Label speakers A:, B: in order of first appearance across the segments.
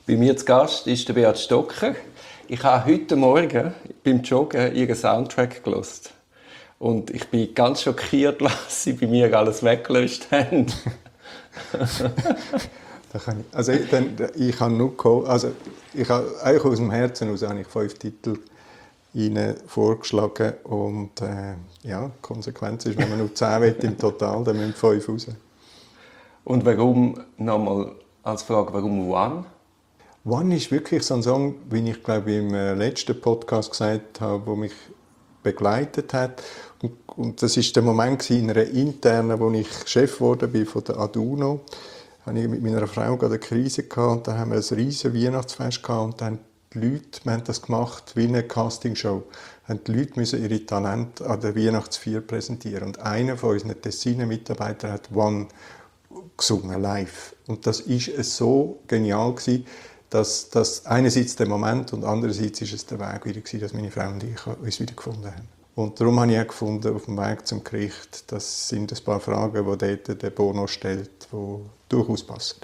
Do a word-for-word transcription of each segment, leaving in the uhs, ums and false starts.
A: Bei mir zu Gast ist der Beat Stocker. Ich habe heute Morgen beim Joggen ihren Soundtrack gehört. Und ich bin ganz schockiert, was sie bei mir alles weggelöscht haben.
B: da kann ich, also ich, dann, ich habe nur also ich habe, eigentlich aus dem Herzen heraus habe ich fünf Titel Ihnen vorgeschlagen und äh, ja, die Konsequenz ist, wenn man nur zehn will im Total, dann müssen fünf raus.
A: Und warum, nochmal als Frage, warum One?
B: One ist wirklich so ein Song, wie ich glaube im letzten Podcast gesagt habe, der mich begleitet hat. Und, und das war der Moment in einer internen, wo ich Chef geworden bin von der Aduno. Da hatte ich mit meiner Frau gerade eine Krise gehabt, und dann haben wir ein riesiges Weihnachtsfest gehabt und dann die Leute, wir haben das gemacht wie eine Castingshow, haben die Leute müssen ihre Talente an der Weihnachtsfeier präsentieren. Und einer von unseren Tessiner Mitarbeitern hat One gesungen, live. Und das war so genial gewesen, dass, dass einerseits der Moment und andererseits ist es der Weg wieder gewesen, dass meine Frau und ich uns wieder gefunden haben. Und darum habe ich auch gefunden, auf dem Weg zum Gericht, das sind ein paar Fragen, die dort der Bono stellt, die durchaus passen.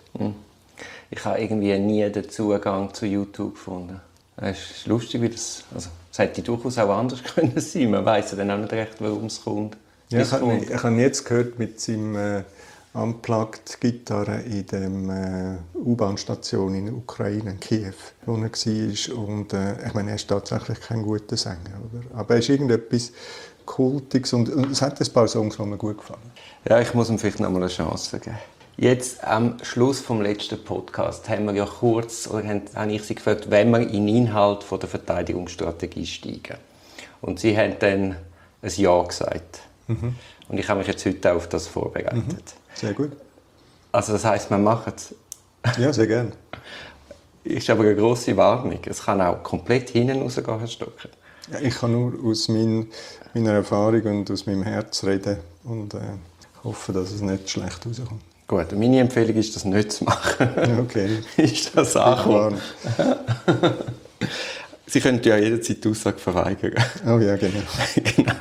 A: Ich habe irgendwie nie den Zugang zu YouTube gefunden. Es ist lustig, wie das, also es hätte durchaus auch anders können sein. Man weiss ja dann auch nicht recht, warum es kommt.
B: Ja, ich habe, ich habe jetzt gehört mit seinem äh, Unplugged-Gitarre in der äh, U-Bahn-Station in der Ukraine, in Kiew, wo er war. Und äh, ich meine, er ist tatsächlich kein guter Sänger, oder? Aber er ist irgendetwas Kultiges und, und es hat ein paar Songs, die mir gut gefallen.
A: Ja, ich muss ihm vielleicht noch mal eine Chance geben. Jetzt am Schluss vom letzten Podcast haben wir ja kurz, oder habe ich Sie gefragt, wenn wir in den Inhalt von der Verteidigungsstrategie steigen. Und Sie haben dann ein Ja gesagt. Mhm. Und ich habe mich jetzt heute auch auf das vorbereitet. Mhm.
B: Sehr gut.
A: Also das heisst, wir machen es.
B: Ja, sehr gerne.
A: Ist aber eine grosse Warnung. Es kann auch komplett hinten rausgehen, Herr Stocker.
B: Ja, ich kann nur aus mein, meiner Erfahrung und aus meinem Herz reden und äh, hoffe, dass es nicht schlecht rauskommt.
A: Gut, meine Empfehlung ist, das nicht zu machen.
B: Okay.
A: Ist das angekommen? Sie können ja jederzeit die Aussage verweigern.
B: Oh ja, genau.
A: Genau.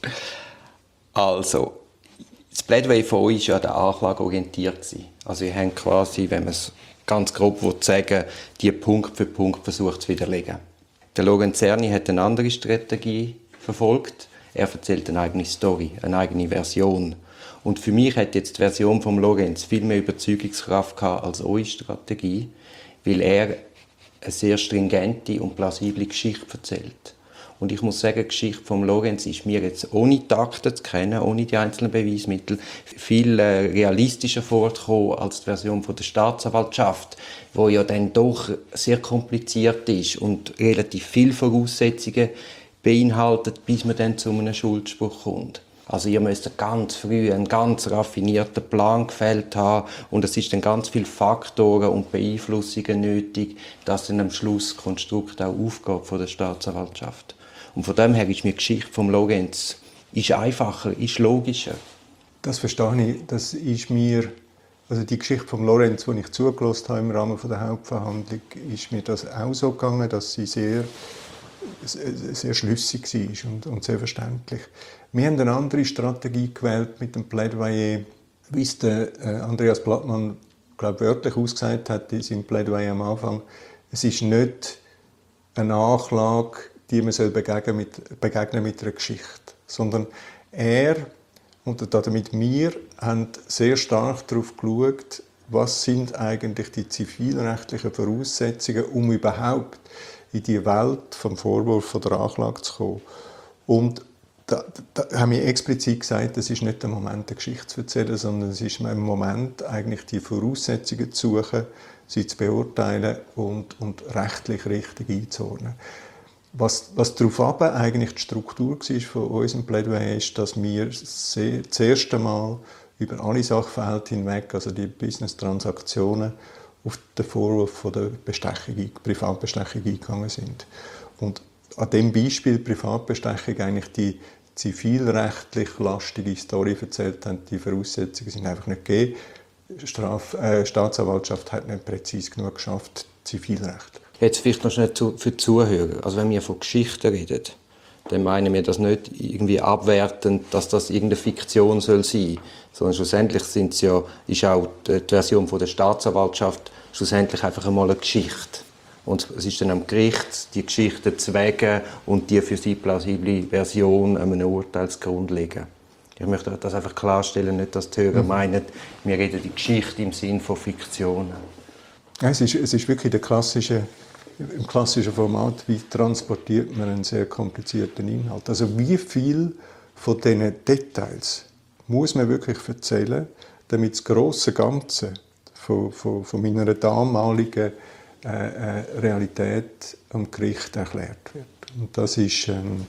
A: Also, das Plädoyer von euch war ja an der Anklage orientiert. Also ihr habt quasi, wenn man es ganz grob sagen will, die Punkt für Punkt versucht zu widerlegen. Der Lorenz Zerny hat eine andere Strategie verfolgt. Er erzählt eine eigene Story, eine eigene Version. Und für mich hat jetzt die Version von Lorenz viel mehr Überzeugungskraft gehabt als eure Strategie, weil er eine sehr stringente und plausible Geschichte erzählt. Und ich muss sagen, die Geschichte von Lorenz ist mir jetzt ohne Takte zu kennen, ohne die einzelnen Beweismittel, viel äh, realistischer vorgekommen als die Version von der Staatsanwaltschaft, wo ja dann doch sehr kompliziert ist und relativ viele Voraussetzungen beinhaltet, bis man dann zu einem Schuldspruch kommt. Also ihr müsst ganz früh einen ganz raffinierten Plan gefällt haben und es ist dann ganz viele Faktoren und Beeinflussungen nötig, dass dann am Schluss das Konstrukt auch aufgeht von der Staatsanwaltschaft. Und von dem her ist mir die Geschichte von Lorenz ist einfacher, ist logischer.
B: Das verstehe ich. Das ist mir, also die Geschichte von Lorenz, die ich zugelassen habe im Rahmen der Hauptverhandlung, ist mir das auch so gegangen, dass sie sehr, sehr schlüssig war und, und sehr verständlich. Wir haben eine andere Strategie gewählt mit dem Plädoyer, wie es der äh, Andreas Blattmann, glaube wörtlich ausgesagt hat in seinem Plädoyer am Anfang. Es ist nicht eine Anklage, die man soll begegnen mit, begegnen mit einer Geschichte, sondern er und damit wir haben sehr stark darauf geschaut, was sind eigentlich die zivilrechtlichen Voraussetzungen, um überhaupt in die Welt vom Vorwurf von der Anklage zu kommen. Und da, da haben wir explizit gesagt, es ist nicht der Moment, eine Geschichte zu erzählen, sondern es ist ein Moment, eigentlich die Voraussetzungen zu suchen, sie zu beurteilen und, und rechtlich richtig einzuordnen. Was, was darauf aber eigentlich die Struktur war von unserem Plädoyer ist, dass wir sehr, das erste Mal über alle Sachverhalte hinweg, also die Business-Transaktionen, auf den Vorwurf von der Bestechung, Privatbestechung eingegangen sind. Und an dem Beispiel Privatbestechung eigentlich die zivilrechtlich lastige Story erzählt haben, die Voraussetzungen sind einfach nicht gegeben. Straf, äh, Staatsanwaltschaft hat nicht präzise genug geschafft, Zivilrecht.
A: Jetzt vielleicht noch schnell für die Zuhörer. Also wenn wir von Geschichten reden, dann meinen wir das nicht irgendwie abwertend, dass das irgendeine Fiktion soll sein, sondern schlussendlich sind's ja, ist auch die Version von der Staatsanwaltschaft schlussendlich einfach einmal eine Geschichte. Und es ist dann am Gericht, die Geschichte zu wägen und die für sie plausible Version einem Urteilsgrund legen. Ich möchte das einfach klarstellen, nicht, dass die Hörer mhm. meinen, wir reden die Geschichte im Sinne von Fiktionen.
B: Es ist, es ist wirklich der klassische, im klassischen Format, wie transportiert man einen sehr komplizierten Inhalt. Also wie viel von diesen Details muss man wirklich erzählen, damit das grosse Ganze von, von, von meiner damaligen äh, äh, Realität am Gericht erklärt wird. Und das ist ein,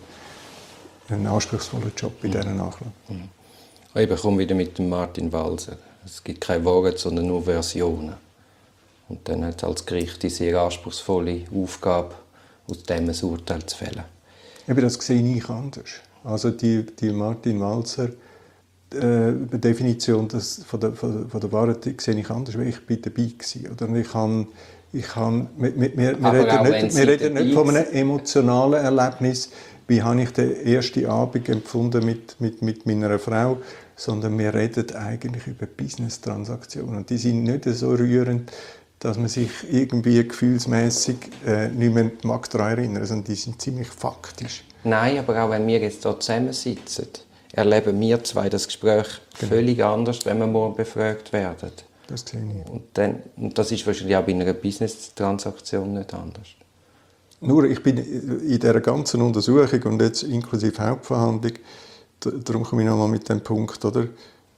B: ein anspruchsvoller Job in dieser Nachlage.
A: Mhm. Ich komme wieder mit dem Martin Walser. Es gibt keine Worte, sondern nur Versionen. Und dann hat als Gericht die sehr anspruchsvolle Aufgabe, aus dem ein Urteil zu fällen.
B: Eben, das sehe ich anders. Also die, die Martin Walser äh, Definition das, von, der, von, der, von der Wahrheit sehe ich anders, weil ich bin dabei war. Oder ich kann, ich kann, wir, wir, wir reden nicht, wir reden nicht von einem emotionalen Erlebnis, wie habe ich den ersten Abend empfunden mit, mit, mit meiner Frau, sondern wir reden eigentlich über Business-Transaktionen. Und die sind nicht so rührend, dass man sich irgendwie gefühlsmässig äh, nicht mehr mag daran erinnern, sondern die sind ziemlich faktisch.
A: Nein, aber auch wenn wir jetzt hier zusammensitzen, erleben wir zwei das Gespräch genau. völlig anders, wenn wir morgen befragt werden.
B: Das sehe ich.
A: Und, dann, und das ist wahrscheinlich auch bei einer Business-Transaktion nicht anders.
B: Nur, ich bin in dieser ganzen Untersuchung und jetzt inklusive Hauptverhandlung, darum komme ich nochmal mit dem Punkt, oder?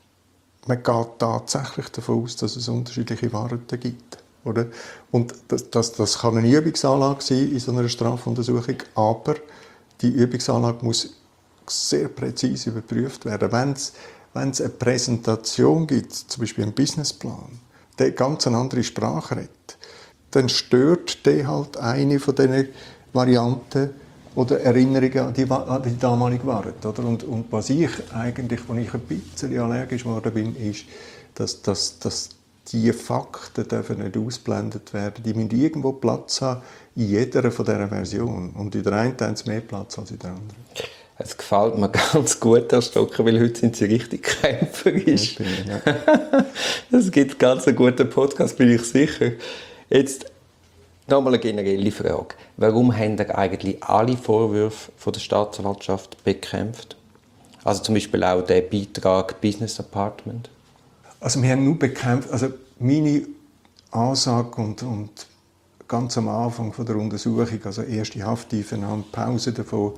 B: Man geht tatsächlich davon aus, dass es unterschiedliche Wahrheiten gibt. Oder? Und das, das, das kann eine Übungsanlage sein in so einer Strafuntersuchung, aber die Übungsanlage muss sehr präzise überprüft werden. Wenn es, wenn es eine Präsentation gibt, zum Beispiel einen Businessplan, der ganz eine andere Sprache redet, dann stört der halt eine von diesen Varianten oder Erinnerungen an die, an die damalige Wahrheit. Oder? Und, und was ich eigentlich, wo ich ein bisschen allergisch geworden bin, ist, dass, dass, dass die Fakten dürfen nicht ausgeblendet werden. Die müssen irgendwo Platz haben in jeder von dieser Version. Und in der einen haben sie mehr Platz als in der anderen.
A: Es gefällt mir ganz gut, Herr Stocker, weil heute sind Sie richtig kämpferisch. Ja, ja. Das gibt ganz einen guten Podcast, bin ich sicher. Jetzt nochmal eine generelle Frage. Warum haben ihr eigentlich alle Vorwürfe von der Staatsanwaltschaft bekämpft? Also zum Beispiel auch den Beitrag Business Apartment?
B: Also wir haben nur bekämpft, also meine Ansage und, und ganz am Anfang von der Untersuchung, also erste Hafteinvernahme, Pause davon,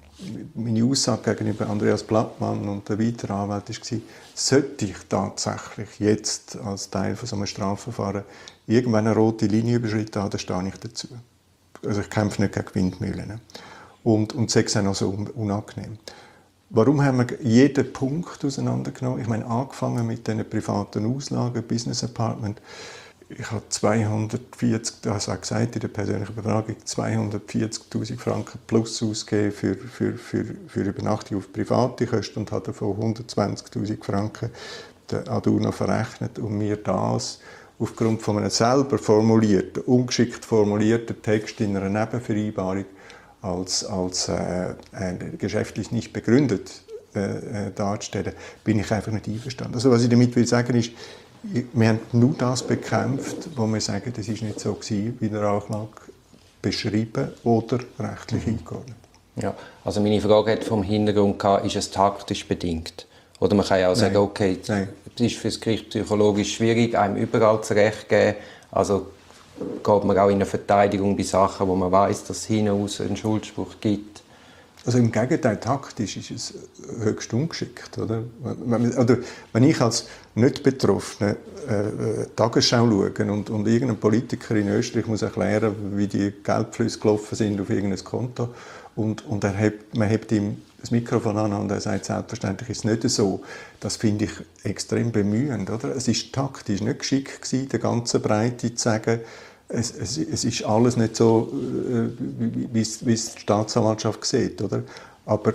B: meine Aussage gegenüber Andreas Blattmann und der weiteren Anwalt war, sollte ich tatsächlich jetzt als Teil von so einem Strafverfahren irgendwann eine rote Linie überschritten haben, dann stehe ich dazu. Also ich kämpfe nicht gegen Windmühlen. Und, und das ist auch noch so unangenehm. Warum haben wir jeden Punkt auseinandergenommen? Ich meine, angefangen mit diesen privaten Auslagen, Business Apartment. Ich habe zweihundertvierzig, das habe ich gesagt in der persönlichen Befragung, zweihundertvierzigtausend Franken plus ausgegeben für, für, für, für Übernachtung auf private Kosten und habe davon hundertzwanzigtausend Franken der Aduna verrechnet und mir das aufgrund von einem selber formulierten, ungeschickt formulierten Text in einer Nebenvereinbarung als, als äh, äh, geschäftlich nicht begründet äh, darzustellen, bin ich einfach nicht einverstanden. Also was ich damit will sagen ist, wir haben nur das bekämpft, wo wir sagen, das ist nicht so gewesen, wie der Anklage beschrieben oder rechtlich eingeordnet.
A: Ja, also meine Frage hat vom Hintergrund gehabt, ist es taktisch bedingt? Oder man kann ja auch sagen, Nein. okay, Nein. es ist für das Gericht psychologisch schwierig, einem überall das Recht zu geben. Also geht man auch in eine Verteidigung bei Sachen, wo man weiß, dass es hinaus einen Schuldspruch gibt.
B: Also im Gegenteil, taktisch ist es höchst ungeschickt. Oder, oder wenn ich als Nicht-Betroffener äh, Tagesschau schaue und, und irgendein Politiker in Österreich muss erklären, wie die Geldflüsse gelaufen sind auf irgendein Konto und, und er hebt, man hebt ihm das Mikrofon an und er sagt, selbstverständlich ist es nicht so. Das finde ich extrem bemühend. Oder? Es war taktisch nicht geschickt gewesen, der ganzen Breite zu sagen, Es, es, es ist alles nicht so, äh, wie es die Staatsanwaltschaft sieht, oder? Aber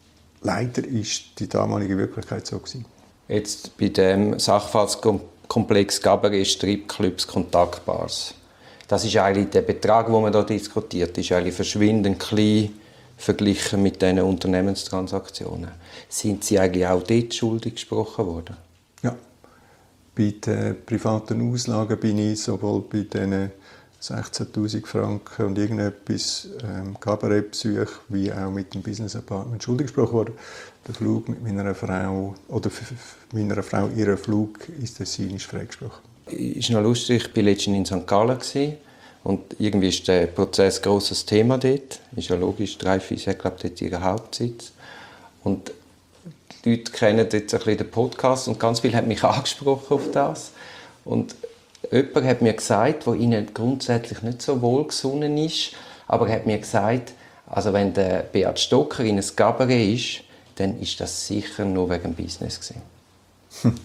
B: leider ist die damalige Wirklichkeit so gewesen.
A: Jetzt bei dem Sachverhaltskomplex Gabaret Stripclubs Kontaktbars. Das ist eigentlich der Betrag, den man hier diskutiert, ist eigentlich verschwindend klein verglichen mit diesen Unternehmenstransaktionen. Sind Sie eigentlich auch dort schuldig gesprochen worden?
B: Ja, bei den privaten Auslagen bin ich sowohl bei diesen sechzehntausend Franken und irgendetwas ähm, Kabarettbesuch wie auch mit dem Business Apartment schuldig gesprochen worden. Der Flug mit meiner Frau, oder meiner Frau, ihren Flug ins Tessin ist freigesprochen.
A: Ist noch lustig, ich war letztens in Sankt Gallen und irgendwie ist der Prozess ein grosses Thema dort. Ist ja logisch, die Raiffeisen hat, glaube ich, dort ihren Hauptsitz. Und die Leute kennen jetzt ein bisschen den Podcast und ganz viele haben mich angesprochen auf das. Und jemand hat mir gesagt, der ihnen grundsätzlich nicht so wohlgesonnen ist, aber er hat mir gesagt, also wenn der Beat Stocker in ein Cabaret ist, dann ist das sicher nur wegen dem Business gewesen.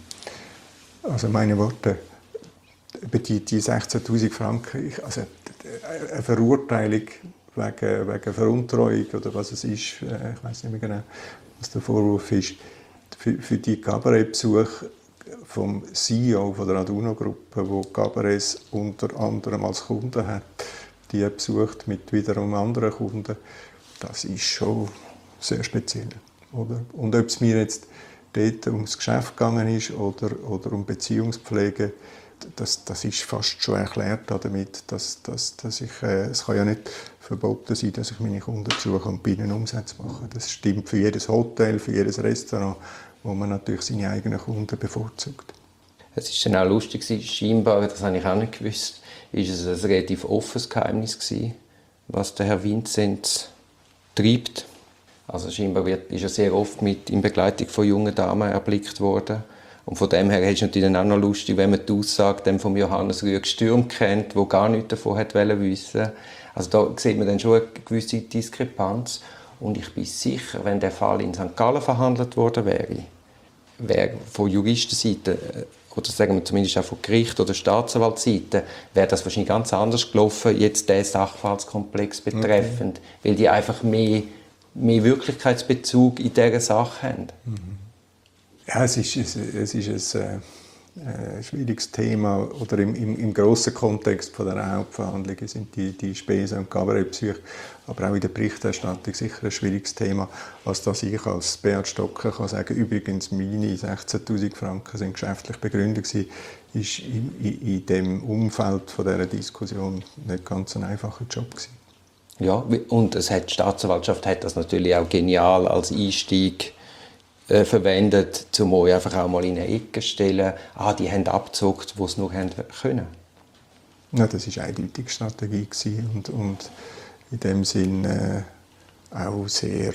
B: Also meine Worte, über die, die sechzehntausend Franken, also eine Verurteilung wegen, wegen Veruntreuung oder was es ist, ich weiß nicht mehr genau, was der Vorwurf ist, für, für die Kabarettbesuche vom C E O von der Aduno-Gruppe, der Cabarets unter anderem als Kunden hat, die er besucht mit wiederum anderen Kunden, das ist schon sehr speziell. Oder? Und ob es mir jetzt dort ums Geschäft gegangen ist oder, oder um Beziehungspflege, das, das ist fast schon erklärt damit, dass, dass, dass ich, äh, es kann ja nicht verboten sein, dass ich meine Kunden besuche und bei ihnen Umsätze mache. Das stimmt für jedes Hotel, für jedes Restaurant, wo man natürlich seine eigenen Kunden bevorzugt.
A: Es ist dann auch lustig, scheinbar, das habe ich auch nicht gewusst, ist es ein relativ offenes Geheimnis gewesen, was der Herr Vinzenz treibt. Also scheinbar wird, ist er sehr oft mit in Begleitung von jungen Damen erblickt worden. Und von dem her ist es natürlich auch noch lustig, wenn man die Aussage von Johannes Rüegg-Stürm kennt, der gar nichts davon wollte wissen. Also da sieht man dann schon eine gewisse Diskrepanz. Und ich bin sicher, wenn der Fall in Sankt Gallen verhandelt worden wäre, wäre von Juristenseite, oder sagen wir zumindest auch von Gericht- oder Staatsanwaltsseite, wäre das wahrscheinlich ganz anders gelaufen, jetzt diesen Sachverhaltskomplex betreffend, okay. Weil die einfach mehr, mehr Wirklichkeitsbezug in dieser Sache haben.
B: Mhm. Ja, es ist, es, es ist ein äh, schwieriges Thema. Oder im, im, im grossen Kontext von der Hauptverhandlungen sind die, die Spesen und Kabarettbesuche, aber auch in der Berichterstattung sicher ein schwieriges Thema, als dass ich als Beat Stocker kann sagen, übrigens meine sechzehntausend Franken sind geschäftlich begründet gewesen, ist in, in, in dem Umfeld von dieser Diskussion nicht ganz ein einfacher Job gewesen.
A: Ja, und es hat, die Staatsanwaltschaft hat das natürlich auch genial als Einstieg äh, verwendet, um euch einfach auch mal in eine Ecke zu stellen. Ah, die haben abgezockt, wo sie nur haben können.
B: Ja, das war eine eindeutige Strategie gewesen und, und in dem Sinn äh, auch sehr,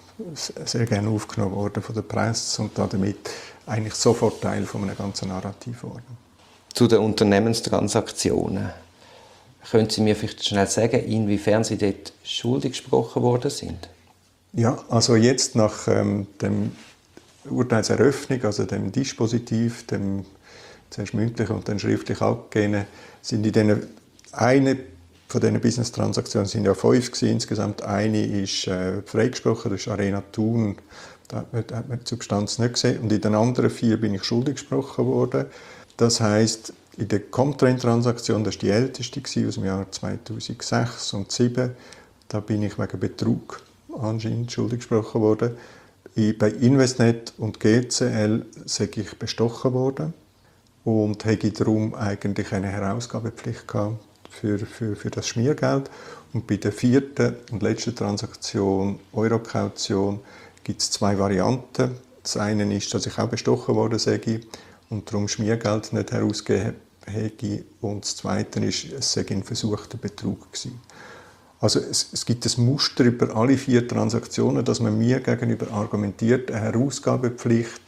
B: äh, sehr gerne aufgenommen worden von der Presse und damit eigentlich sofort Teil von einem ganzen Narrativ geworden.
A: Zu den Unternehmenstransaktionen. Können Sie mir vielleicht schnell sagen, inwiefern Sie dort schuldig gesprochen worden sind?
B: Ja, also jetzt nach ähm, dem Urteilseröffnung, also dem Dispositiv, dem zuerst mündlich und dann schriftlich abgegebenen, sind in denen, eine von diesen Business-Transaktionen sind ja fünf gewesen, insgesamt. Eine ist äh, freigesprochen, das ist Arena Thun, da hat man, da hat man die Substanz nicht gesehen. Und in den anderen vier bin ich schuldig gesprochen worden. Das heisst, in der Comtrain-Transaktion, das war die älteste aus dem Jahr zweitausendsechs und zweitausendsieben, da bin ich wegen Betrug anscheinend schuldig gesprochen worden. Bei Investnet und G C L sei ich bestochen worden und hätte darum eigentlich eine Herausgabepflicht gehabt für, für, für das Schmiergeld. Und bei der vierten und letzten Transaktion, Eurokaution, gibt es zwei Varianten. Das eine ist, dass ich auch bestochen worden sei und darum Schmiergeld nicht herausgegeben habe. Und das Zweite ist, es sei ein versuchter Betrug gewesen. Also es, es gibt ein Muster über alle vier Transaktionen, dass man mir gegenüber argumentiert, eine Herausgabepflicht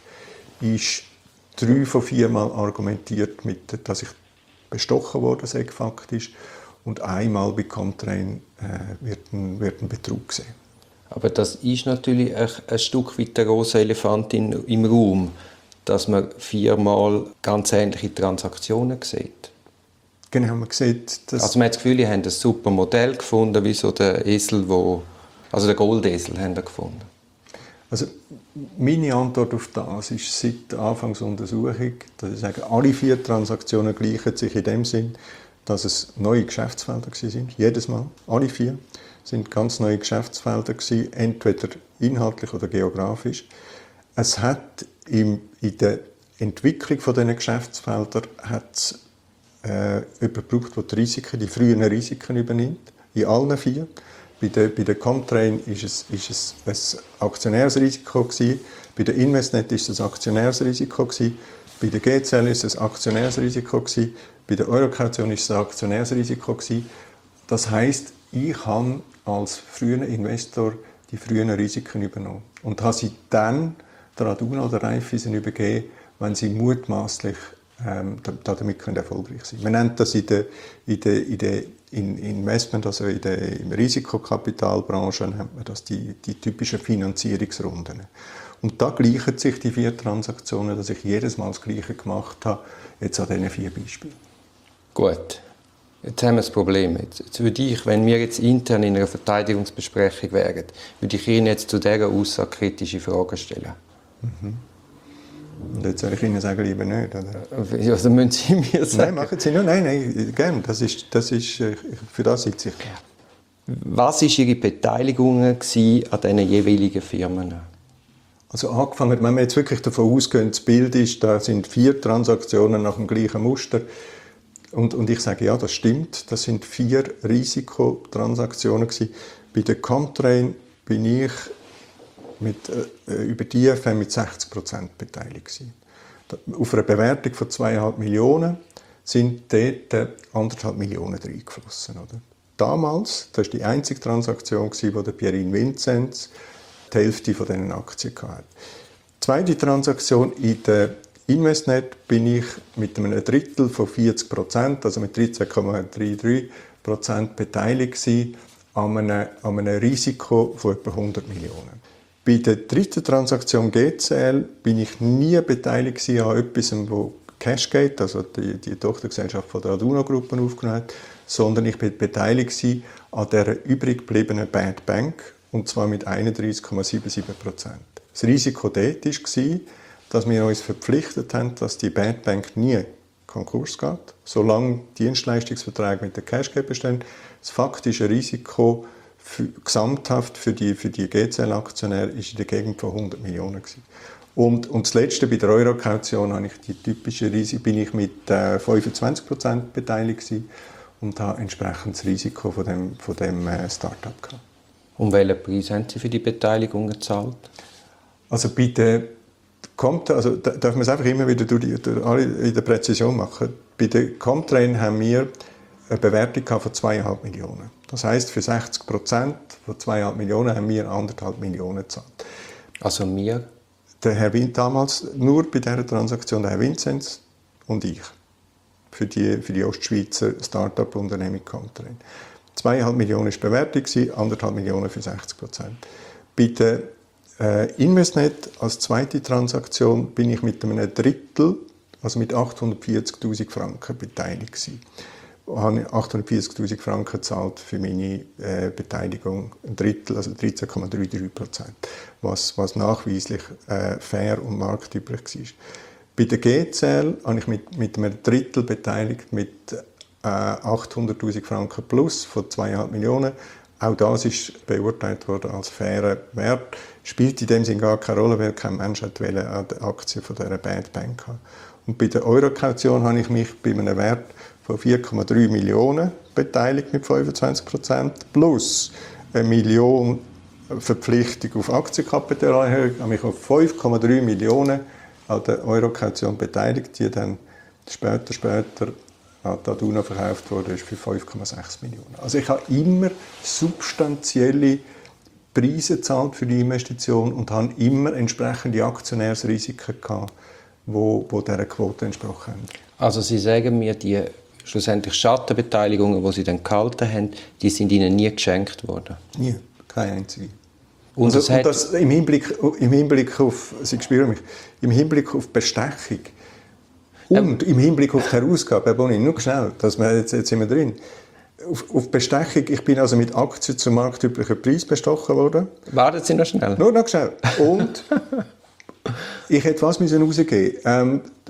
B: ist drei von vier Mal argumentiert, mit, dass ich bestochen worden sei faktisch, und einmal bei Comtrain äh, wird, ein, wird ein Betrug gesehen.
A: Aber das ist natürlich ein, ein Stück weit der große Elefant in, im Raum, dass man viermal ganz ähnliche Transaktionen sieht.
B: Genau, man sieht, dass...
A: Also man hat das Gefühl, sie haben ein super Modell gefunden, wie so der Esel, wo, also der Goldesel haben sie gefunden.
B: Also meine Antwort auf das ist seit der Anfangsuntersuchung, dass ich sage, alle vier Transaktionen gleichen sich in dem Sinn, dass es neue Geschäftsfelder sind, jedes Mal, alle vier. sind ganz neue Geschäftsfelder gewesen, entweder inhaltlich oder geografisch. Es hat im, in der Entwicklung von diesen Geschäftsfeldern hat's, äh, jemanden gebraucht, der die Risiken, die frühen Risiken übernimmt, in allen vier. Bei der, bei der Comtrain war es, ist es ein Aktionärsrisiko gewesen. Bei der Investnet war es ein Aktionärsrisiko gewesen. Bei der G C L war es ein Aktionärsrisiko gewesen. Bei der Eurokaution war es ein Aktionärsrisiko gewesen. Das heisst, ich habe als früher Investor die frühen Risiken übernommen und habe sie dann der Aduna oder Raiffeisen übergeben, wenn sie mutmaßlich ähm, damit können erfolgreich sein können. Man nennt das in der, in der, in der in Investment, also in der in Risikokapitalbranche, nennt man das die, die typischen Finanzierungsrunden. Und da gleichen sich die vier Transaktionen, dass ich jedes Mal das Gleiche gemacht habe, jetzt an diesen vier Beispielen.
A: Gut, jetzt haben wir das Problem. Jetzt, jetzt würde ich, wenn wir jetzt intern in einer Verteidigungsbesprechung wären, würde ich Ihnen jetzt zu dieser Aussage kritische Fragen stellen.
B: Mhm. Und jetzt soll ich Ihnen sagen, lieber nicht, oder?
A: Also müssen Sie mir sagen.
B: Nein, machen Sie nicht. Nein, nein, gerne. Das ist, das ist, für das sitze ich da.
A: Was waren Ihre Beteiligungen an diesen jeweiligen Firmen?
B: Also angefangen, wenn wir jetzt wirklich davon ausgehen, das Bild ist, da sind vier Transaktionen nach dem gleichen Muster. Und, und ich sage, ja, das stimmt. Das sind vier Risikotransaktionen gewesen. Bei der Comtrain bin ich mit, äh, über die I F M mit sechzig Prozent beteiligt gewesen. Auf einer Bewertung von zweieinhalb Millionen sind dort anderthalb Millionen reingeflossen. Oder? Damals, das war die einzige Transaktion, wo der Pierin Vinzenz die Hälfte von diesen Aktien hatte. Die zweite Transaktion in der Investnet bin ich mit einem Drittel von vierzig Prozent, also mit dreizehn Komma dreiunddreißig Prozent beteiligt gewesen, an einem, an einem Risiko von etwa hundert Millionen. Bei der dritten Transaktion G C L bin ich nie beteiligt an etwas, wo Cashgate, also die, die Tochtergesellschaft von der Aduna-Gruppe, aufgenommen hat, sondern ich bin beteiligt an der übrig gebliebenen Bad Bank, und zwar mit einunddreißig Komma siebenundsiebzig Prozent. Das Risiko dort war, dass wir uns verpflichtet haben, dass die Bad Bank nie Konkurs geht, solange Dienstleistungsverträge mit der Cashgate bestehen. Das faktische Risiko für, gesamthaft für die, für die G C L-Aktionäre war in der Gegend von hundert Millionen. Und, und das Letzte, bei der Eurokaution, habe ich die typische Risiko, bin ich mit äh, fünfundzwanzig Prozent beteiligt gewesen und habe entsprechend das Risiko von dem, von dem äh, Start-up gehabt.
A: Und welchen Preis haben Sie für die Beteiligung gezahlt? Also
B: bei der Compt, also darf man es einfach immer wieder durch die, durch alle in der Präzision machen. Bei der Comtrain haben wir eine Bewertung von zweieinhalb Millionen. Das heisst, für sechzig Prozent von zweieinhalb Millionen haben wir anderthalb Millionen gezahlt.
A: Also wir?
B: Der Herr Wind damals, nur bei dieser Transaktion, der Herr Vinzenz und ich. Für die, für die Ostschweizer Start-up-Unternehmung Comtrain. zweieinhalb Millionen war die Bewertung, anderthalb Millionen für sechzig Prozent. Bei der äh, Investnet als zweite Transaktion bin ich mit einem Drittel, also mit achthundertvierzigtausend Franken beteiligt gewesen. Ich habe achthundertvierzigtausend Franken gezahlt für meine äh, Beteiligung, ein Drittel, also dreizehn Komma dreiunddreißig Prozent, was, was nachweislich äh, fair und marktüblich war. Bei der G C L habe ich mit, mit einem Drittel beteiligt, mit äh, achthunderttausend Franken plus von zweieinhalb Millionen. Auch das ist beurteilt worden als fairer Wert. Spielt in dem Sinne gar keine Rolle, weil kein Mensch an der Aktie von dieser Bad Bank hat. Und bei der Eurokaution habe ich mich bei einem Wert von vier Komma drei Millionen beteiligt mit fünfundzwanzig Prozent plus eine Million Verpflichtung auf Aktienkapitalerhöhung. Ich habe mich auf fünf Komma drei Millionen an der Eurokaution beteiligt, die dann später, später an die Aduna verkauft wurde, ist für fünf Komma sechs Millionen. Also ich habe immer substanzielle Preise gezahlt für die Investition und habe immer entsprechende Aktionärsrisiken gehabt, wo, wo dieser Quote entsprochen haben.
A: Also Sie sagen mir, die schlussendlich Schattenbeteiligungen, die Sie dann gehalten haben, die sind Ihnen nie geschenkt worden?
B: Nie, keine einzige.
A: Und,
B: also,
A: das,
B: und das im Hinblick, im Hinblick auf, Sie spüren mich, im Hinblick auf Bestechung und ähm, im Hinblick auf die Herausgabe, Herr Bonin, nur schnell, dass wir, jetzt, jetzt sind wir drin. Auf, auf Bestechung, ich bin also mit Aktien zum marktüblichen Preis bestochen worden.
A: Warten Sie noch schnell.
B: Nur noch schnell. Und ich hätte was müssen rausgeben. Ähm,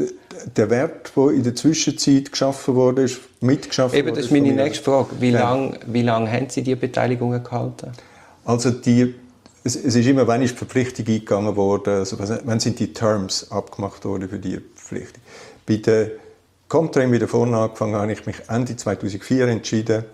B: der Wert, der in der Zwischenzeit geschaffen wurde, ist mitgeschaffen
A: Eben, das ist meine nächste Frage. Wie
B: ja.
A: lange wie lang haben Sie die Beteiligungen gehalten?
B: Also die, es, es ist immer, wann ist die Verpflichtung eingegangen worden, also wann sind die Terms abgemacht worden für die Verpflichtung. Bei der Comtrain wieder vorne angefangen, habe ich mich Ende zweitausendvier entschieden,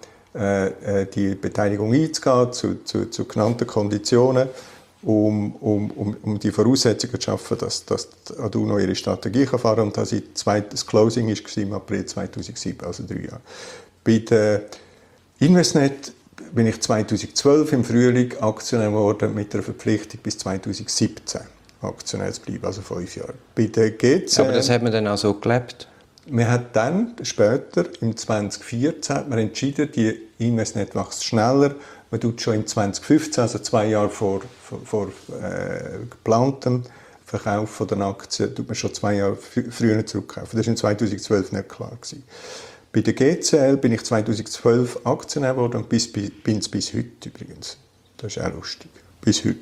B: äh, die Beteiligung einzugehen zu, zu, zu genannten Konditionen, um, um, um, um die Voraussetzungen zu schaffen, dass, dass Aduno ihre Strategie fahren kann. Und das, das Closing war im April zweitausendsieben, also drei Jahre. Bei der Investnet bin ich zweitausendzwölf im Frühling Aktionär geworden mit einer Verpflichtung bis zweitausendsiebzehn Aktionär zu bleiben, also fünf Jahre. Bei der G C M,
A: aber das hat man dann auch so gelebt?
B: Man hat dann später, im zweitausendvierzehn, hat man entschieden, die Investnet wächst schneller. Man tut schon im zweitausendfünfzehn, also zwei Jahre vor, vor, vor äh, geplantem Verkauf von den Aktien, tut man schon zwei Jahre früher zurückkaufen. Das war in zweitausendzwölf nicht klar gewesen. Bei der G C L bin ich zweitausendzwölf Aktionär geworden und bis, bin es bis heute übrigens. Das ist auch lustig. Bis heute.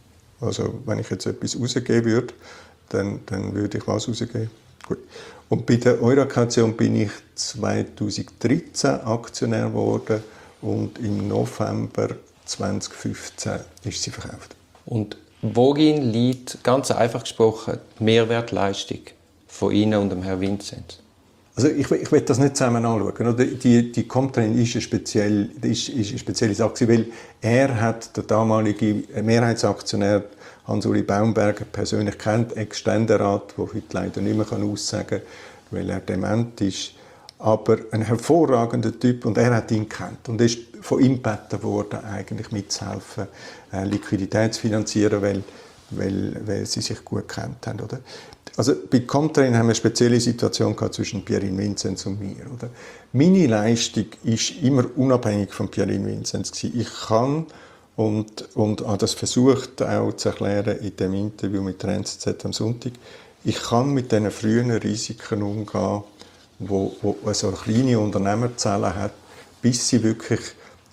B: Also wenn ich jetzt etwas rausgeben würde, dann, dann würde ich was rausgeben. Gut. Und bei der Eurocaution bin ich zweitausenddreizehn Aktionär geworden und im November zweitausendfünfzehn ist sie verkauft.
A: Und worin liegt, ganz einfach gesprochen, die Mehrwertleistung von Ihnen und dem Herrn Vinzenz?
B: Also ich, ich will das nicht zusammen anschauen. Die, die Comtrain ist eine spezielle, ist, ist eine spezielle Sache, weil er hat der damalige Mehrheitsaktionär Hans-Uli Baumberger persönlich kennt, Ex-Ständerat, der heute leider nicht mehr aussagen kann, weil er dement ist. Aber ein hervorragender Typ und er hat ihn kennt und ist von ihm gebeten worden, eigentlich mitzuhelfen, äh, Liquidität zu finanzieren, weil, weil, weil sie sich gut kennt haben, oder? Also bei Comtrain haben wir eine spezielle Situation gehabt zwischen Pierin Vinzenz und mir, oder? Meine Leistung ist immer unabhängig von Pierin Vinzenz gewesen. Ich kann und und habe das versucht auch zu erklären in dem Interview mit der N Z Z am Sonntag. Ich kann mit diesen frühen Risiken umgehen, wo, wo so eine kleine Unternehmerzelle hat, bis sie wirklich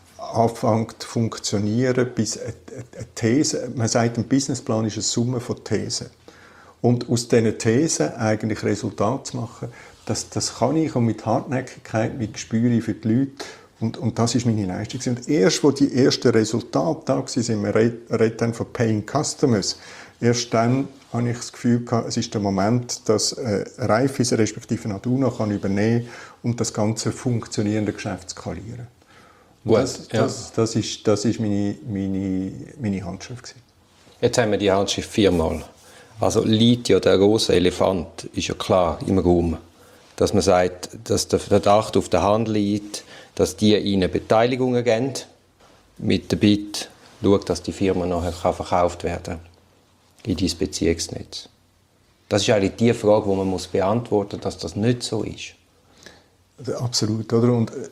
B: anfängt zu funktionieren, bis eine, eine These, man sagt, ein Businessplan ist eine Summe von Thesen. Und aus diesen Thesen eigentlich Resultate zu machen, das, das kann ich und mit Hartnäckigkeit, mit Gespür für die Leute. Und, und das ist meine Leistung. Und erst, als die ersten Resultate da waren, wir reden dann von Paying Customers, erst dann habe ich das Gefühl gehabt, es ist der Moment, dass äh, Raiffeisen respektive Aduno kann übernehmen und das ganze funktionierende Geschäft skalieren.
A: Gut,
B: das,
A: ja.
B: das, das ist, das ist meine, meine, meine Handschrift gewesen.
A: Jetzt haben wir die Handschrift viermal. Also liegt ja der große Elefant, ist ja klar im Raum, dass man sagt, dass der Verdacht auf der Hand liegt, dass die ihnen Beteiligungen geben, mit der Bitte, schaut, dass die Firma nachher verkauft werden kann in dein Beziehungsnetz. Das ist eigentlich die Frage, die man muss beantworten muss, dass das nicht so ist.
B: Absolut, oder? Und äh,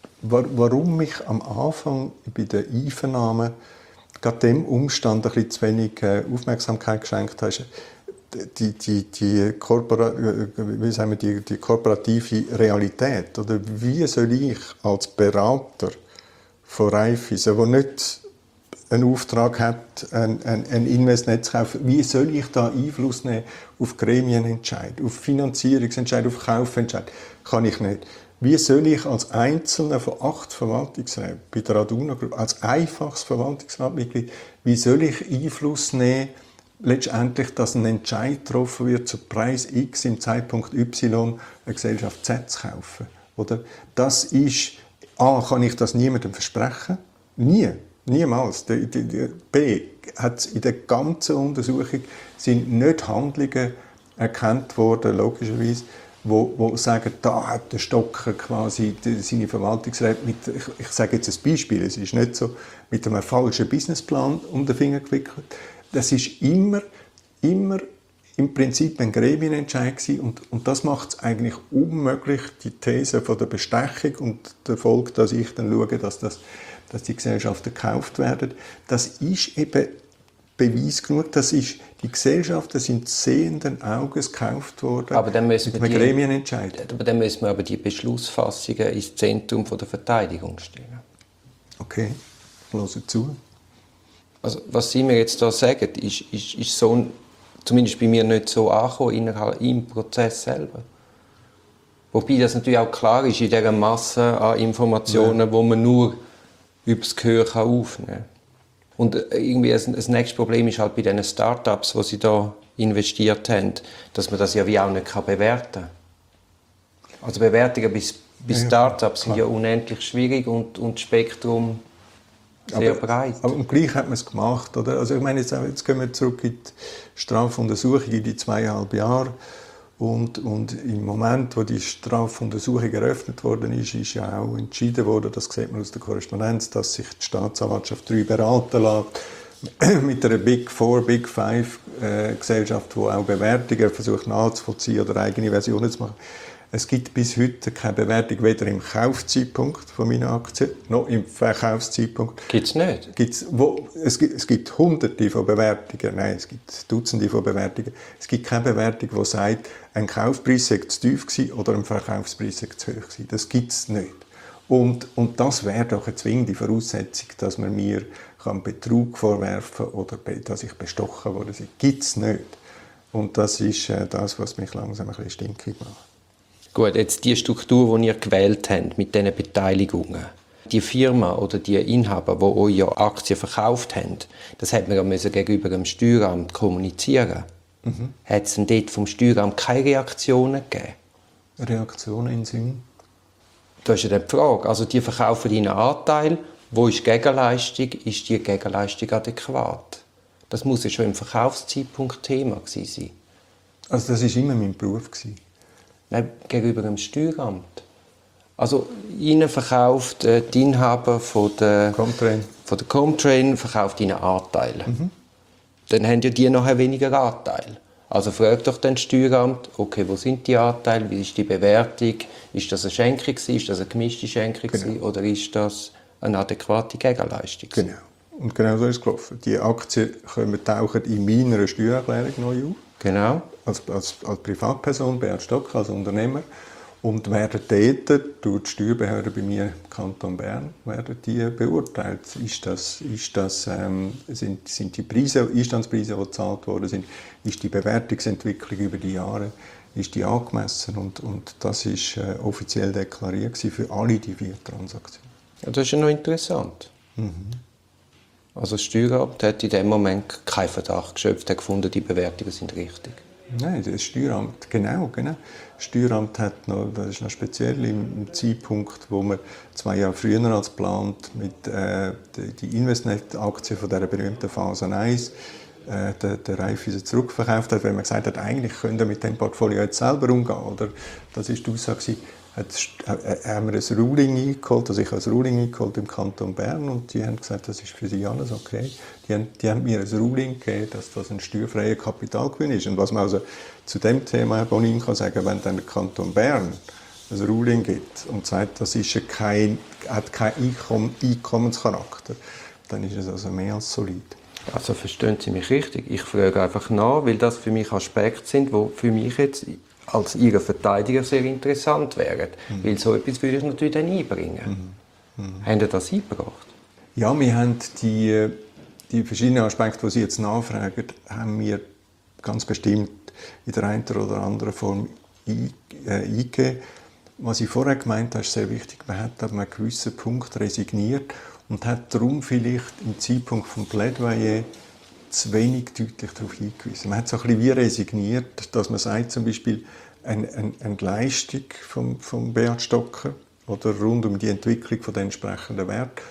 B: warum mich am Anfang bei der Einvernahme gerade dem Umstand ein bisschen zu wenig äh, Aufmerksamkeit geschenkt habe, die, die, die, Korpora wie sagen wir, die, die korporative Realität. Oder wie soll ich als Berater von Raiffeisen, der nicht einen Auftrag hat, ein, ein, ein Investment zu kaufen, wie soll ich da Einfluss nehmen auf Gremienentscheid, auf Finanzierungsentscheid, auf Kaufentscheid? Kann ich nicht. Wie soll ich als Einzelner von acht Verwaltungsräten bei der Aduno Group, als einfaches Verwaltungsratmitglied, wie soll ich Einfluss nehmen, letztendlich, dass ein Entscheid getroffen wird, zu Preis X im Zeitpunkt Y eine Gesellschaft Z zu kaufen? Oder? Das ist, A, kann ich das niemandem versprechen? Nie. Niemals. Die, die, die, B, hat in der ganzen Untersuchung sind nicht Handlungen erkannt worden, logischerweise, wo, wo sagen, da hat der Stocker quasi seine Verwaltungsräte mit, ich, ich sage jetzt ein Beispiel, es ist nicht so, mit einem falschen Businessplan um den Finger gewickelt. Das ist immer, immer im Prinzip ein Gremienentscheid gewesen und, und das macht es eigentlich unmöglich, die These von der Bestechung und der Folge, dass ich dann schaue, dass, das, dass die Gesellschaften gekauft werden, das ist eben Beweis genug, das ist, die Gesellschaften sind sehenden Auges gekauft worden
A: aber dann müssen
B: mit
A: wir
B: einem
A: die,
B: Gremienentscheid.
A: Aber dann müssen wir aber die Beschlussfassungen ins Zentrum der Verteidigung stellen.
B: Okay, ich höre zu.
A: Also, was Sie mir jetzt da sagen, ist, ist, ist so ein zumindest bei mir nicht so angekommen innerhalb im Prozess selber. Wobei das natürlich auch klar ist in dieser Masse an Informationen, ja. wo man nur über das Gehör kann aufnehmen kann. Und irgendwie ein, ein nächstes Problem ist halt bei diesen Start-ups, die sie da investiert haben, dass man das ja wie auch nicht bewerten kann. Also Bewertungen bei, bei Start-ups sind ja unendlich schwierig und, und das Spektrum sehr
B: aber,
A: breit.
B: Aber und gleich hat man es gemacht, oder? Also ich meine, jetzt, jetzt gehen wir zurück in die Strafuntersuchung in die zweieinhalb Jahre. Und, und im Moment, wo die Strafuntersuchung eröffnet worden ist, ist ja auch entschieden worden, das sieht man aus der Korrespondenz, dass sich die Staatsanwaltschaft drei beraten lässt mit einer Big Four, Big Five äh, Gesellschaft, die auch Bewertungen versucht nachzuvollziehen oder eigene Versionen zu machen. Es gibt bis heute keine Bewertung, weder im Kaufzeitpunkt von meiner Aktien noch im Verkaufszeitpunkt.
A: Gibt es nicht?
B: Gibt's, wo, es, gibt, es gibt Hunderte von Bewertungen, nein, es gibt Dutzende von Bewertungen. Es gibt keine Bewertung, die sagt, ein Kaufpreis sei zu tief gewesen oder ein Verkaufspreis sei zu hoch gewesen. Das gibt es nicht. Und, und das wäre doch eine zwingende Voraussetzung, dass man mir kann Betrug vorwerfen kann oder dass ich bestochen wurde. Das gibt es nicht. Und das ist äh, das, was mich langsam ein bisschen stinkig macht.
A: Gut, jetzt die Struktur, die ihr gewählt habt, mit diesen Beteiligungen. Die Firma oder die Inhaber, die euch ja Aktien verkauft haben, das hat man ja müssen gegenüber dem Steueramt kommunizieren. Mhm. Hat es denn dort vom Steueramt keine Reaktionen gegeben?
B: Reaktionen in Sinn?
A: Das ist ja die Frage. Also die verkaufen einen Anteil. Wo ist die Gegenleistung? Ist die Gegenleistung adäquat? Das muss ja schon im Verkaufszeitpunkt Thema gewesen sein.
B: Also das war immer mein Beruf.
A: Nein, gegenüber dem Steueramt. Also Ihnen verkauft äh, die Inhaber von der
B: Comtrain,
A: von der Comtrain verkauft Ihnen Anteile. Mhm. Dann haben ja die nachher weniger Anteile. Also fragt doch den Steueramt, okay, wo sind die Anteile, wie ist die Bewertung, ist das eine Schenkung, ist das eine gemischte Schenkung genau. oder ist das eine adäquate Gegenleistung?
B: Genau. Und genau so ist es gelaufen. Die Aktien kommen, tauchen in meiner Steuererklärung neu auf.
A: Genau.
B: Als, als, als Privatperson, Beat Stocker, als Unternehmer. Und werden dort durch die Steuerbehörde bei mir im Kanton Bern werden die beurteilt. Ist das, ist das, ähm, sind, sind die Preise, Einstandspreise, die gezahlt worden sind, ist die Bewertungsentwicklung über die Jahre, ist die angemessen? Und, und das ist äh, offiziell deklariert für alle die vier Transaktionen.
A: Ja, das ist ja noch interessant. Mhm. Also das Steueramt hat in dem Moment keinen Verdacht geschöpft, hat gefunden, die Bewertungen sind richtig.
B: Nein, das Steueramt, genau, genau. Das Steueramt hat noch, das ist noch speziell im, im Zeitpunkt, wo man zwei Jahre früher als geplant mit äh, die, die Investnet-Aktie von dieser berühmten Phase eins äh, der, der Raiffeisen zurückverkauft hat, weil man gesagt hat, eigentlich können wir mit dem Portfolio jetzt selber umgehen. Oder? Das war die Aussage, hat, äh, haben wir ein Ruling eingeholt, also ich habe ein Ruling eingeholt im Kanton Bern und die haben gesagt, das ist für sie alles okay. Die haben, die haben mir ein Ruling gegeben, dass das ein steuerfreier Kapitalgewinn ist. Und was man also zu dem Thema, Herr Bonin, kann sagen, wenn dann der Kanton Bern ein Ruling gibt und sagt, das ist kein, hat keinen Einkomm- Einkommenscharakter, dann ist es also mehr als solid.
A: Also verstehen Sie mich richtig? Ich frage einfach nach, weil das für mich Aspekte sind, die für mich jetzt als Ihrer Verteidiger sehr interessant wären. Mhm. Weil so etwas würde ich natürlich dann einbringen. Mhm. Mhm. Haben Sie das eingebracht?
B: Ja, wir haben die, die verschiedenen Aspekte, die Sie jetzt nachfragen, haben wir ganz bestimmt in der einen oder anderen Form eingegeben. Was ich vorher gemeint habe, ist sehr wichtig. Man hat an einem gewissen Punkt resigniert und hat darum vielleicht im Zeitpunkt des Plädoyer zu wenig deutlich darauf hingewiesen. Man hat so ein bisschen wie resigniert, dass man sagt, zum Beispiel eine, eine, eine Leistung vom, vom Beat Stocker oder rund um die Entwicklung von den entsprechenden Wert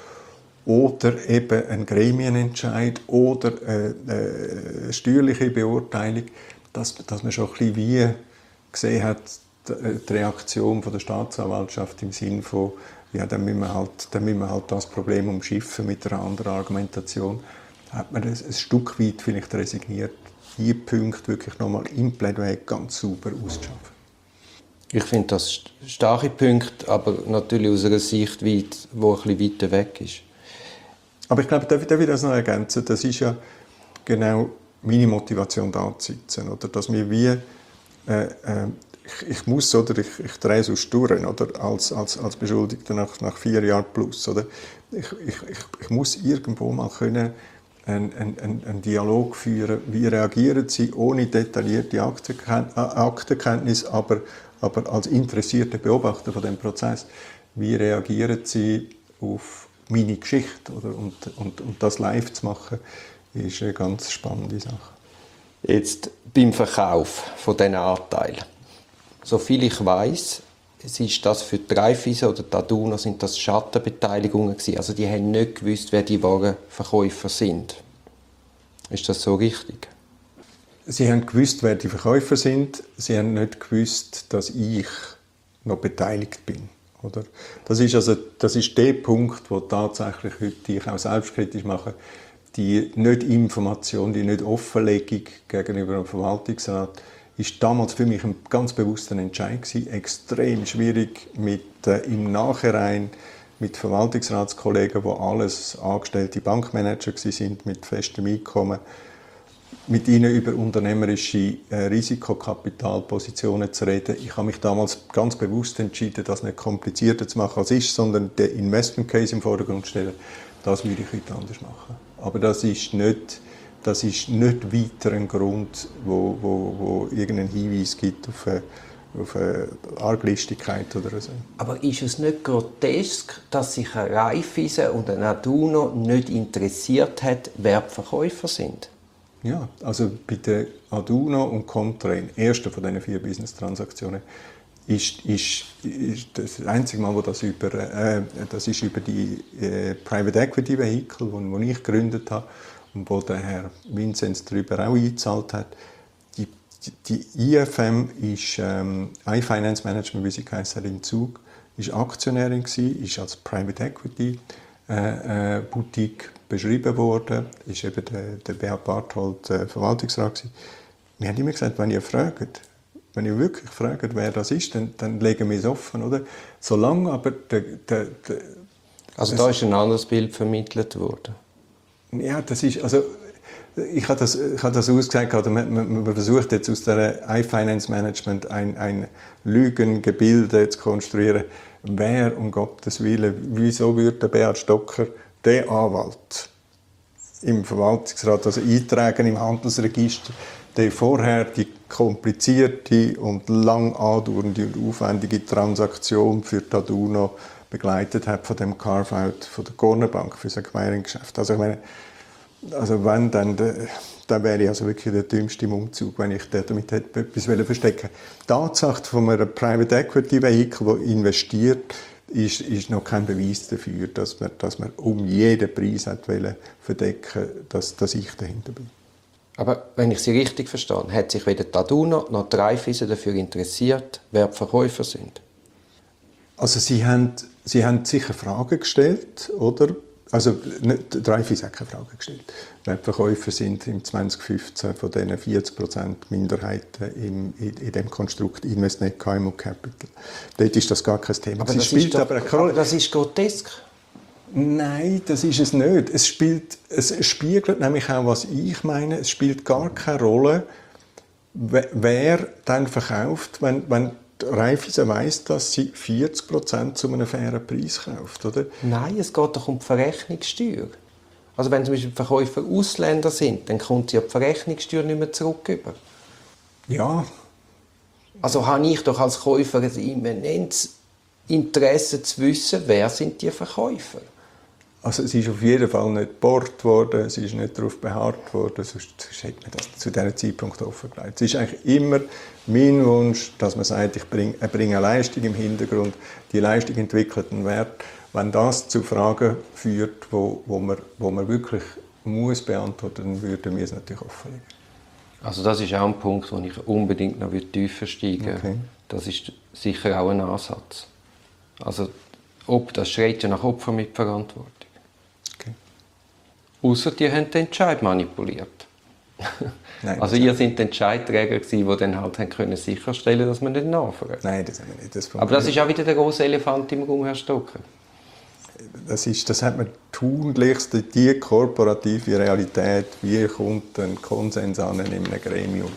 B: oder eben ein Gremienentscheid oder eine, eine steuerliche Beurteilung, dass, dass man schon ein bisschen wie gesehen hat, die Reaktion von der Staatsanwaltschaft im Sinne von, ja, dann müssen wir halt, dann müssen wir halt das Problem umschiffen mit einer anderen Argumentation, hat man das ein Stück weit vielleicht resigniert, diese Punkte wirklich nochmal im Plädoyer ganz sauber auszuschaffen.
A: Ich finde das starke Punkte, aber natürlich aus einer Sicht, die ein bisschen weiter weg ist.
B: Aber ich glaube, darf ich das noch ergänzen? Das ist ja genau meine Motivation da zu sitzen, oder? Dass wir wie, äh, äh, ich, ich muss, oder ich, ich drehe es aus Sturren, oder? Als, als, als Beschuldigter nach, nach vier Jahren plus, oder? Ich, ich, ich, ich muss irgendwo mal können, einen, einen, einen Dialog führen, wie reagieren sie ohne detaillierte Aktenkenntnis, aber, aber als interessierte Beobachter von dem Prozess, wie reagieren sie auf meine Geschichte, oder? Und, und, und das live zu machen, ist eine ganz spannende Sache.
A: Jetzt beim Verkauf von diesen Anteilen. Soviel ich weiss, ist das für die Raiffeisen oder die Aduno sind das Schattenbeteiligungen gewesen. Also die haben nicht gewusst, wer die wahren Verkäufer sind. Ist das so richtig?
B: Sie haben gewusst, wer die Verkäufer sind. Sie haben nicht gewusst, dass ich noch beteiligt bin. Oder? Das ist also, das ist der Punkt, wo tatsächlich heute ich auch selbstkritisch mache. Die Nicht-Information, die Nicht-Offenlegung gegenüber dem Verwaltungsrat ist damals für mich ein ganz bewusster Entscheid gewesen. Extrem schwierig mit äh, im Nachhinein mit Verwaltungsratskollegen, die alles angestellte Bankmanager sind mit festem Einkommen, mit ihnen über unternehmerische äh, Risikokapitalpositionen zu reden. Ich habe mich damals ganz bewusst entschieden, das nicht komplizierter zu machen als ist, sondern den Investment Case im Vordergrund zu stellen. Das würde ich heute anders machen. Aber das ist nicht, das ist nicht weiter ein Grund, wo, wo, wo irgendeinen Hinweis gibt auf eine, auf eine Arglistigkeit oder so.
A: Aber ist es nicht grotesk, dass sich ein Raiffeisen und ein Aduno nicht interessiert hat, wer die Verkäufer sind?
B: Ja, also bei der Aduno und Comtrain, erste von diesen vier Business-Transaktionen, ist, ist, ist das einzige Mal, wo das über, äh, das ist über die äh, Private Equity Vehicle, die ich gegründet habe und wo der Herr Vinzenz darüber auch eingezahlt hat. Die, die, die I F M ist ähm, iFinance Management, wie sie heisst, in Zug, ist Aktionärin gewesen, ist als Private Equity äh, äh, Boutique beschrieben worden, ist eben der, der Beat Barthold äh, Verwaltungsrat gewesen. Wir haben immer gesagt, wenn ihr fragt, wenn ihr wirklich fragt, wer das ist, dann, dann legen wir es offen, oder? Solange aber der, der, der
A: also da ist ein anderes Bild vermittelt worden.
B: Ja, das ist, also ich habe das, ich habe das ausgesagt, oder man, man, man versucht jetzt aus der iFinance Management ein, ein Lügengebilde zu konstruieren. Wer, um Gottes Willen, wieso würde der Beat Stocker, der Anwalt im Verwaltungsrat, also eintragen im Handelsregister, der vorher die komplizierte und lang andauernde und aufwendige Transaktion für die Aduno begleitet hat von dem Carve-out von der Corner Bank für sein Acquiring-Geschäft. Also ich meine, also wenn, dann, dann wäre ich also wirklich der dümmste im Umzug, wenn ich damit hätte etwas verstecken wollte. Die Tatsache von einem Private Equity Vehicle, das investiert, ist, ist noch kein Beweis dafür, dass man, dass man um jeden Preis hat wollen verdecken, dass, dass ich dahinter bin.
A: Aber wenn ich Sie richtig verstehe, hat sich weder die Aduno noch die Raiffeisen dafür interessiert, wer die Verkäufer sind?
B: Also Sie haben, Sie haben sicher Fragen gestellt, oder? Also die Raiffeisen hat keine Fragen gestellt. Wer die Verkäufer sind im zwanzig fünfzehn von diesen vierzig Prozent Minderheiten im, in, in dem Konstrukt Investnet K M U Capital. Dort ist das gar kein Thema.
A: Aber, das ist, doch, aber, aber das ist grotesk.
B: Nein, das ist es nicht. Es, spielt, es spiegelt nämlich auch, was ich meine. Es spielt gar keine Rolle, wer dann verkauft, wenn, wenn die Raiffeisen weiss, dass sie vierzig Prozent zu einem fairen Preis kauft, oder?
A: Nein, es geht doch um die Verrechnungssteuer. Also wenn zum Beispiel die Verkäufer Ausländer sind, dann kommt ja die Verrechnungssteuer nicht mehr zurück über.
B: Ja.
A: Also habe ich doch als Käufer ein immenses Interesse zu wissen, wer sind die Verkäufer.
B: Also es ist auf jeden Fall nicht gebohrt worden, es ist nicht darauf beharrt worden, sonst hätte man das zu diesem Zeitpunkt offengelegt. Es ist eigentlich immer mein Wunsch, dass man sagt, ich bringe, ich bringe eine Leistung im Hintergrund, die Leistung entwickelt einen Wert. Wenn das zu Fragen führt, wo, wo, man, wo man wirklich muss beantworten, dann würden wir es natürlich offenlegen.
A: Also das ist auch ein Punkt, wo ich unbedingt noch tiefer steigen würde. Okay. Das ist sicher auch ein Ansatz. Also ob, das schreit ja nach Opfermitverantwortung. Okay. Ausser die haben den Entscheid manipuliert. Nein, also ihr seid die Entscheidträger gewesen, die dann halt können sicherstellen, dass man nicht nachfragt.
B: Nein, das haben wir nicht. Das
A: Aber das ist auch wieder der große Elefant im Raum, Herr Stocker.
B: Das, ist, das hat man tunlichst, die korporative Realität, wie kommt ein Konsens an in einem Gremium.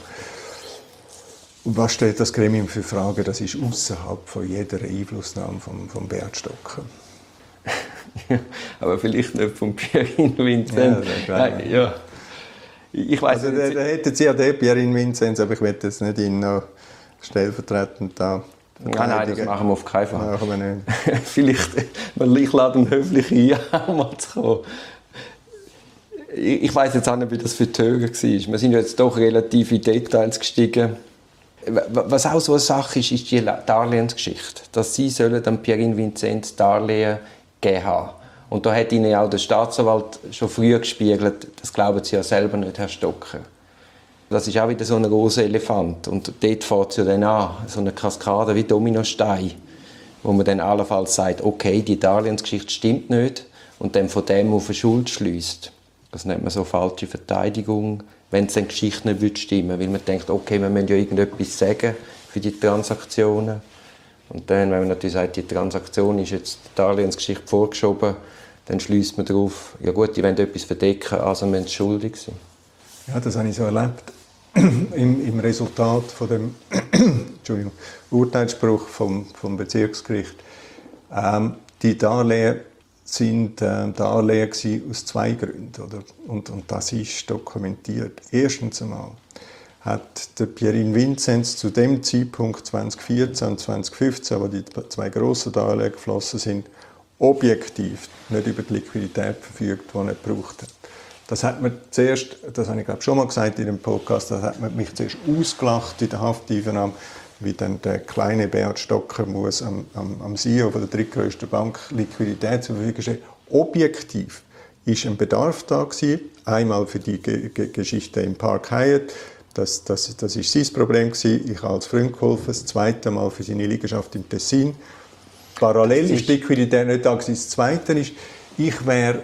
B: Und was stellt das Gremium für Fragen? Das ist außerhalb von jeder Einflussnahme von, von Beat Stocker.
A: aber vielleicht nicht von Pierin Vinzenz. Ja, Nein, ja. Ich weiss
B: also,
A: nicht.
B: Da hätten Sie ja den Pierin Vinzenz, aber ich werde jetzt nicht ihn noch stellvertretend da.
A: Nein, nein, das machen wir auf keinen Fall.
B: Machen wir nicht.
A: Vielleicht, ich lade ihn höflich ein, auch mal zu kommen. Ich weiss jetzt auch nicht, wie das für die Hörer war. Wir sind jetzt doch relativ in Details gestiegen. Was auch so eine Sache ist, ist die Darlehensgeschichte. Dass sie sollen dann Pierin Vinzenz Darlehen gegeben haben. Und da hat ihnen auch der Staatsanwalt schon früh gespiegelt, das glauben sie ja selber nicht, Herr Stocker. Das ist auch wieder so ein großer Elefant. Und dort fängt es ja dann an, so eine Kaskade wie Dominostein, wo man dann allenfalls sagt, okay, die Darlehensgeschichte stimmt nicht und dann von dem auf eine Schuld schliesst. Das nennt man so falsche Verteidigung, wenn es dann die Geschichte nicht stimmen würde, weil man denkt, okay, wir müssen ja irgendetwas sagen für die Transaktionen. Und dann, wenn man natürlich sagt, die Transaktion ist jetzt die Darlehensgeschichte vorgeschoben, dann schließt man darauf, ja gut, die wollen etwas verdecken, also müssen sie schuldig sein.
B: Ja, das habe ich so erlebt. Im, im Resultat von dem Entschuldigung, Urteilsspruch vom, vom Bezirksgericht. Ähm, die Darlehen sind äh, Darlehen aus zwei Gründen. Oder? Und, und das ist dokumentiert. Erstens einmal hat der Pierin Vinzenz zu dem Zeitpunkt zwanzig vierzehn und zwanzig fünfzehn, wo die zwei grossen Darlehen geflossen sind, objektiv nicht über die Liquidität verfügt, die er nicht gebraucht hat. Das hat man zuerst, das habe ich glaube schon mal gesagt in dem Podcast, das hat man mich zuerst ausgelacht in der Hafteinvernahme, wie dann der kleine Beat Stocker muss am, am, am C E O von der drittgrößten Bank Liquidität zur Verfügung stellen. Objektiv ist ein Bedarf da gewesen, einmal für die Ge Ge Geschichte im Park Hyatt, das, das, das ist sein Problem gewesen. Ich habe als Freund geholfen, das zweite Mal für seine Liegenschaft im Tessin. Parallel ist die Liquidität nicht da gewesen. Das zweite ist, ich wäre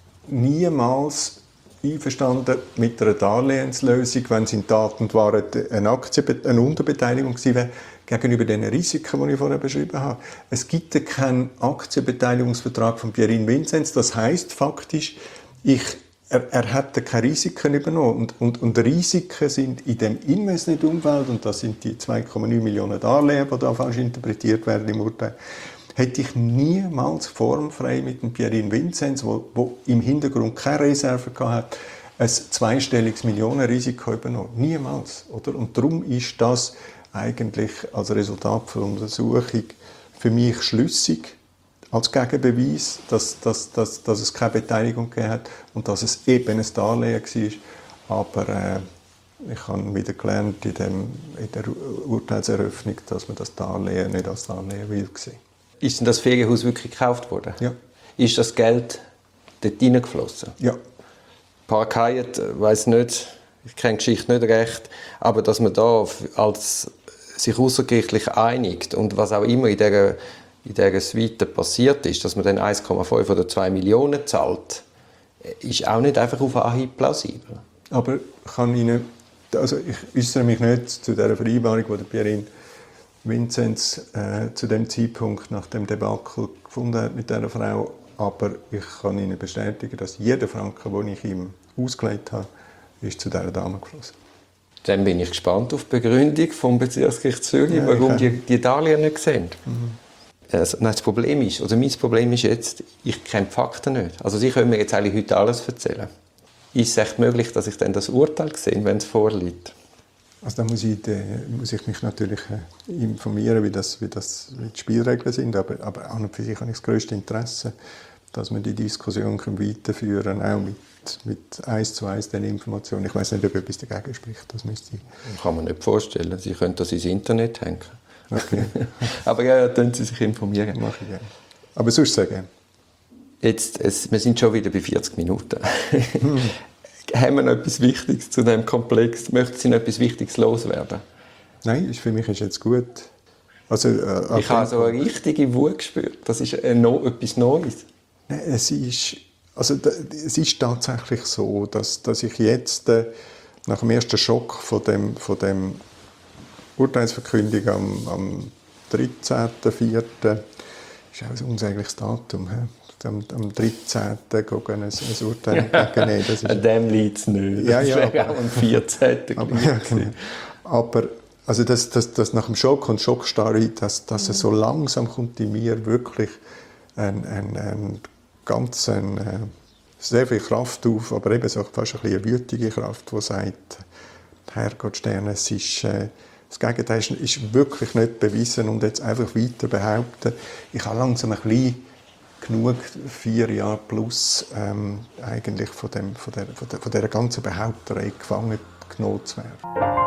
B: niemals einverstanden mit einer Darlehenslösung, wenn es in Tat und Wahrheit eine, Aktie, eine Unterbeteiligung gewesen wäre, gegenüber den Risiken, die ich vorher beschrieben habe. Es gibt ja keinen Aktienbeteiligungsvertrag von Pierin Vinzenz. Das heisst faktisch, ich, er, er hätte keine Risiken übernommen. Und, und, und Risiken sind in dem Investmentumfeld, und das sind die zwei Komma neun Millionen Darlehen, die da falsch interpretiert werden im Urteil, hätte ich niemals formfrei mit dem Pierin Vinzenz, wo, wo im Hintergrund keine Reserve hatte, ein zweistelliges Millionenrisiko übernommen. Niemals. Oder? Und darum ist das eigentlich als Resultat der Untersuchung für mich schlüssig, als Gegenbeweis, dass, dass, dass, dass es keine Beteiligung gegeben hat und dass es eben ein Darlehen war. Aber äh, ich habe wieder gelernt in, dem, in der Urteilseröffnung, dass man das Darlehen nicht als Darlehen will sehen.
A: Ist denn das Ferienhaus wirklich gekauft worden?
B: Ja.
A: Ist das Geld dort hineingeflossen?
B: Ja.
A: Park Hyatt, weiss nicht, ich kenne die Geschichte nicht recht, aber dass man da als sich außergerichtlich einigt und was auch immer in dieser, in dieser Suite passiert ist, dass man dann eins Komma fünf oder zwei Millionen zahlt, ist auch nicht einfach auf Anhieb plausibel.
B: Aber kann Ihnen, also ich äußere mich nicht zu dieser Vereinbarung, die der Pierin Vinzenz äh, zu dem Zeitpunkt nach dem Debakel gefunden hat mit dieser Frau, aber ich kann Ihnen bestätigen, dass jeder Franken, den ich ihm ausgelegt habe, ist zu dieser Dame geflossen.
A: Dann bin ich gespannt auf die Begründung vom Bezirksgericht Zürich, ja, warum die, die Darlehen nicht sehen. Mhm. Also, nein, das Problem ist, oder mein Problem ist jetzt, ich kenne die Fakten nicht. Also Sie können mir jetzt eigentlich heute alles erzählen. Ist es echt möglich, dass ich dann das Urteil sehe, wenn es vorliegt?
B: Also da muss ich, da muss ich mich natürlich äh, informieren, wie, das, wie, das, wie die Spielregeln sind, aber, aber an und für sich habe ich das grösste Interesse, dass wir die Diskussion weiterführen können, auch mit, mit eins zu eins den Informationen. Ich weiß nicht, ob etwas dagegen spricht, das müsste ich...
A: Kann man nicht vorstellen, Sie können das ins Internet hängen.
B: Okay.
A: Aber ja, ja, können Sie sich informieren.
B: Mache ich gerne. Aber sonst sehr gerne.
A: Jetzt, es, wir sind schon wieder bei vierzig Minuten. Hm. Haben wir noch etwas Wichtiges zu diesem Komplex? Möchten Sie noch etwas Wichtiges loswerden?
B: Nein, für mich ist jetzt gut. Also, äh,
A: ich habe so eine richtige Wut gespürt. Das ist äh, no, etwas Neues.
B: Nein, es ist, also, es ist tatsächlich so, dass, dass ich jetzt äh, nach dem ersten Schock von dem, von dem Urteilsverkündung am, am dreizehnten vierten ist auch ein unsägliches Datum. He? Am, am dreizehnten ein, ein Urteil entgegennehmen. Das ist,
A: an dem liegt es nicht.
B: Ja, ja,
A: das wäre auch am vierzehnten
B: Aber, ja, genau. aber also das, das, das nach dem Schock und Schockstarre, dass, dass es so langsam kommt in mir wirklich ein, ein, ein ganz ein, äh, sehr viel Kraft auf, aber eben so fast ein bisschen eine wütige Kraft, die sagt, Herrgott Sterne, es ist, äh, das Gegenteil ist, ist wirklich nicht bewiesen und jetzt einfach weiter behaupten. Ich habe langsam ein bisschen genug, vier Jahre plus, ähm, eigentlich von, dem, von, der, von, der, von dieser ganzen Behaupterei gefangen genommen zu werden.